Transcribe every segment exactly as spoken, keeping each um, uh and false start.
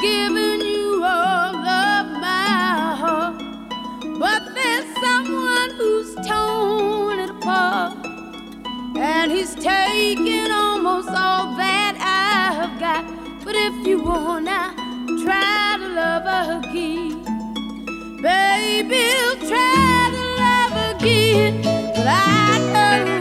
given you all of my heart, but there's someone who's torn it apart, and he's taken almost all that I've got. But if you wanna try to love again, baby, try to love again. But I know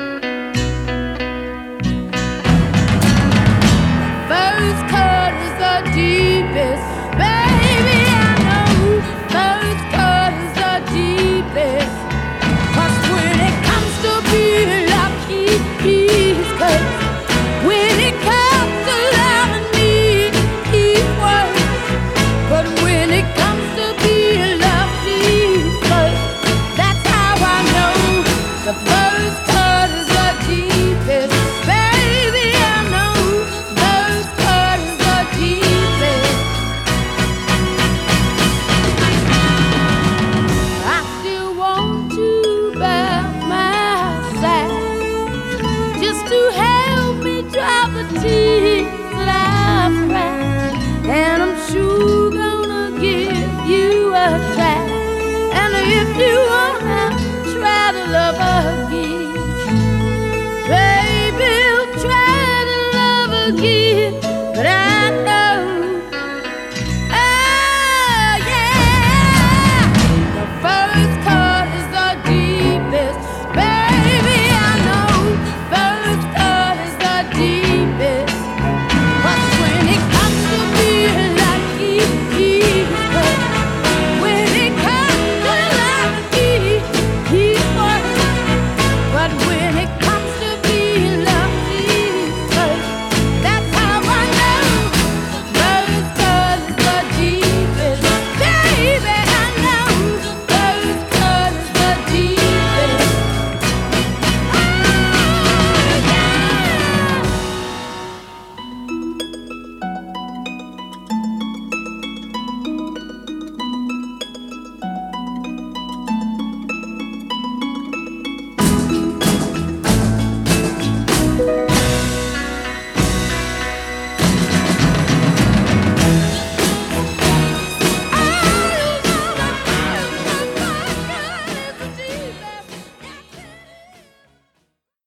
first cut is the deepest. Baby, I know first cut is the deepest. 'Cause when it comes to being loved, he, he's cut. When it comes to loving me, he's worse. But when it comes to being loved, he's first. That's how I know the first cut is the deepest. Baby, I know first cut is the deepest. I still want you by my side, just to help me dry the tears that I've cried. And I'm sure gonna give you a try. And if you